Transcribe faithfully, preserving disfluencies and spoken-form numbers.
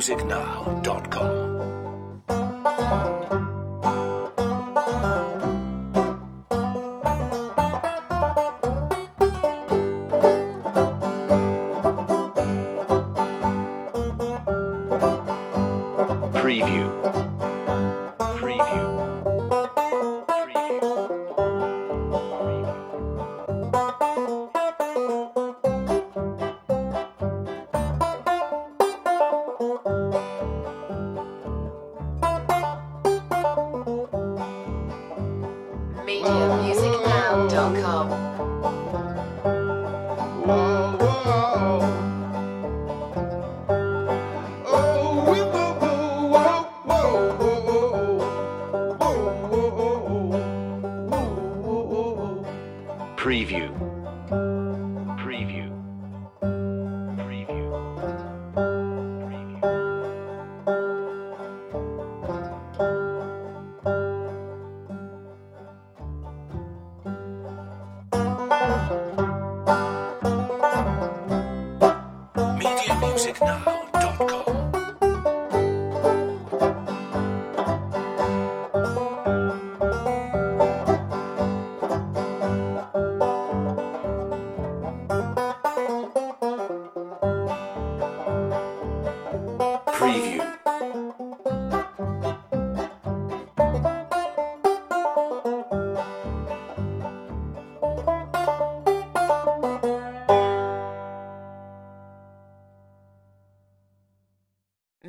music now dot com. Preview. Preview. media music now dot com. Whoa, whoa. Oh, whoa, whoa, whoa, whoa, whoa, whoa. Preview. Preview. Preview. Preview. Media Music Now.